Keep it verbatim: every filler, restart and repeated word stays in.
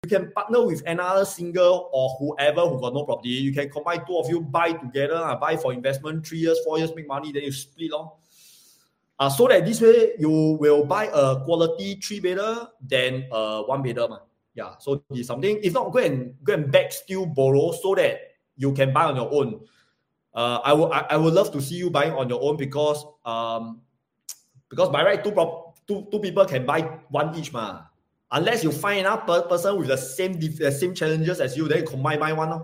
you can partner with another single or whoever who got no property. You can combine two of you, buy together, uh, buy for investment, three years, four years, make money, then you split on. Uh, so that this way you will buy a quality three bedder than a one bedder. Ma. Yeah, so this is something. If not, go and go and back still borrow so that you can buy on your own. Uh, I would I, I would love to see you buying on your own because um because by right two prop, two two people can buy one each ma. Unless you find another person with the same the same challenges as you, then you combine buy one. No?